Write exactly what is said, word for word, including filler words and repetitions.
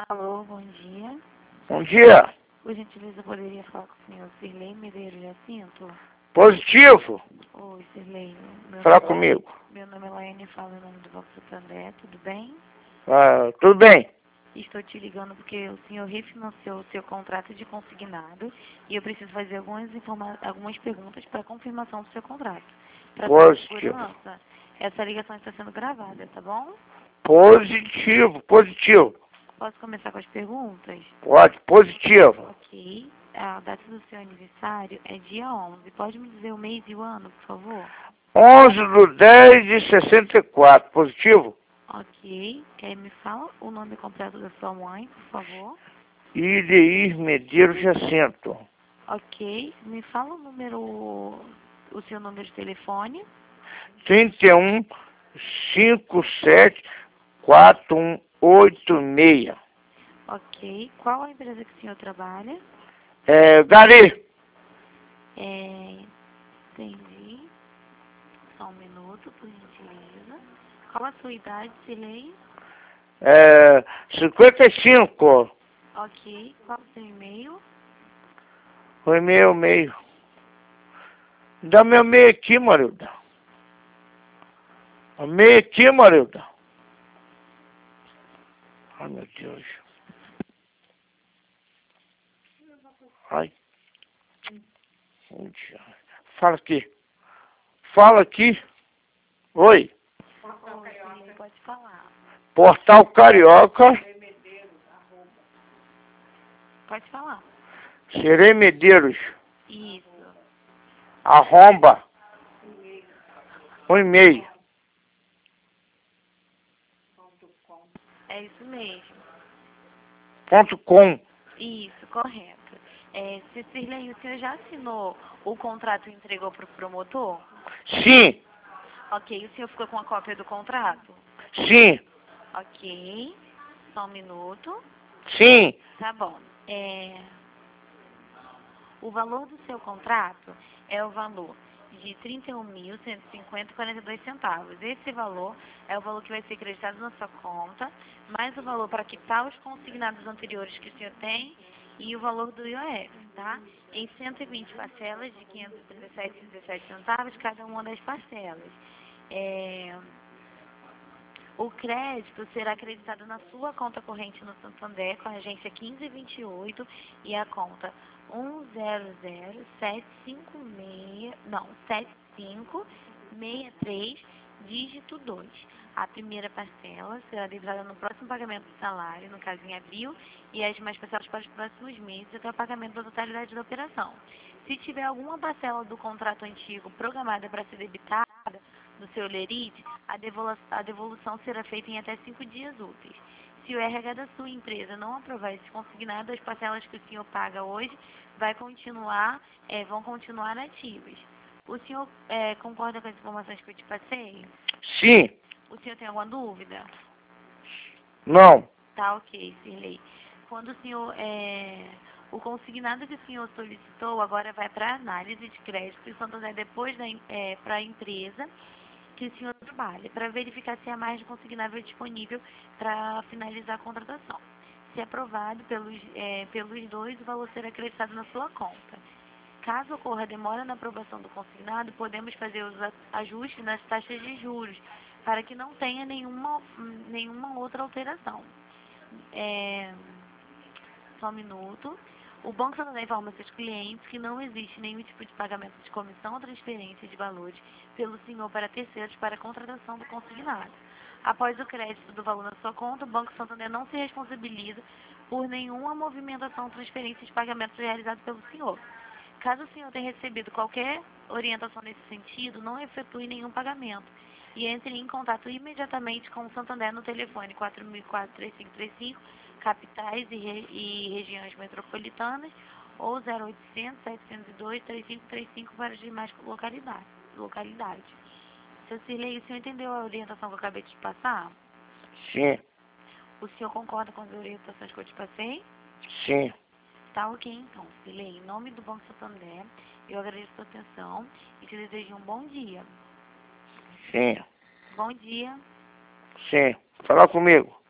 Alô, bom dia. Bom dia. Por gentileza, eu poderia falar com o senhor Sirlei Medeiros Jacinto? Positivo. Oi, Sirlei. Meu Falar nome, comigo. meu nome é Laiane, falo em nome do Banco Santander, tudo bem? Ah, tudo bem? Estou te ligando porque o senhor refinanciou o seu contrato de consignado e eu preciso fazer algumas, informa algumas perguntas para confirmação do seu contrato. Para sua Positivo. segurança, essa ligação está sendo gravada, tá bom? Positivo, positivo. Posso começar com as perguntas? Pode, positivo. Ok. A data do seu aniversário é dia onze. Pode me dizer o mês e o ano, por favor? onze do dez de sessenta e quatro. Positivo? Ok. É, me fala o nome completo da sua mãe, por favor. Ileir Medeiros Jacinto. Ok. Me fala o número, o seu número de telefone. trinta e um, cinquenta e sete, quarenta e um, oitenta e seis. Ok. Qual a empresa que o senhor trabalha? É, Gari. É, entendi. Só um minuto, por gentileza. Qual a sua idade, Silei? É, cinquenta e cinco. Ok. Qual o seu e-mail? Foi meu meio. Dá meu meio aqui, Marilda. O meio aqui, Marilda. Ai, meu Deus. Ai. Fala aqui. Fala aqui. Oi. Oi, Silei, pode falar. Portal Carioca. Pode falar. Serei Medeiros. Isso. Arromba. Um e-mail. É isso mesmo. Ponto com. Isso, correto. É, Cecília, o senhor já assinou o contrato e entregou para o promotor? Sim. Ok, o senhor ficou com a cópia do contrato? Sim. Ok, só um minuto. Sim. Tá bom. É, o valor do seu contrato é o valor de trinta e um mil, cento e cinquenta e quarenta e dois centavos. Esse valor é o valor que vai ser acreditado na sua conta, mais o valor para quitar os consignados anteriores que o senhor tem e o valor do I O F, tá? Em cento e vinte parcelas de quinhentos e trinta e sete vírgula dezessete centavos cada uma das parcelas. É, o crédito será acreditado na sua conta corrente no Santander com a agência quinze vinte e oito e a conta um zero zero sete cinco seis, não, sete cinco seis três, dígito dois. A primeira parcela será debitada no próximo pagamento do salário, no caso em abril, e as demais parcelas para os próximos meses até o pagamento da totalidade da operação. Se tiver alguma parcela do contrato antigo programada para ser debitada no seu lerite, a devolução, a devolução será feita em até cinco dias úteis. Se o R H da sua empresa não aprovar esse consignado, as parcelas que o senhor paga hoje vai continuar, é, vão continuar ativas. O senhor é, concorda com as informações que eu te passei? Sim. O senhor tem alguma dúvida? Não. Tá ok, Sirlei. Quando o senhor, é, o consignado que o senhor solicitou agora vai para análise de crédito e Santander depois é, para a empresa que o senhor trabalha, para verificar se há mais de consignável disponível para finalizar a contratação. Se aprovado pelos, é, pelos dois, o valor será acreditado na sua conta. Caso ocorra demora na aprovação do consignado, podemos fazer os ajustes nas taxas de juros, para que não tenha nenhuma, nenhuma outra alteração. É, só um minuto. O Banco Santander informa seus clientes que não existe nenhum tipo de pagamento de comissão ou transferência de valores pelo senhor para terceiros para a contratação do consignado. Após o crédito do valor na sua conta, o Banco Santander não se responsabiliza por nenhuma movimentação, transferência de pagamentos realizados pelo senhor. Caso o senhor tenha recebido qualquer orientação nesse sentido, não efetue nenhum pagamento e entre em contato imediatamente com o Santander no telefone quatro mil e quatro, três cinco três cinco, capitais e, re, e regiões metropolitanas, ou zero oitocentos, setecentos e dois, três cinco três cinco para as demais localidades. localidades. Seu Cirlei, o senhor entendeu a orientação que eu acabei de te passar? Sim. O senhor concorda com as orientações que eu te passei? Sim. Tá ok, então, Cirlei. Em nome do Banco Santander, eu agradeço a sua atenção e te desejo um bom dia. Sim. Bom dia. Sim. Fala comigo.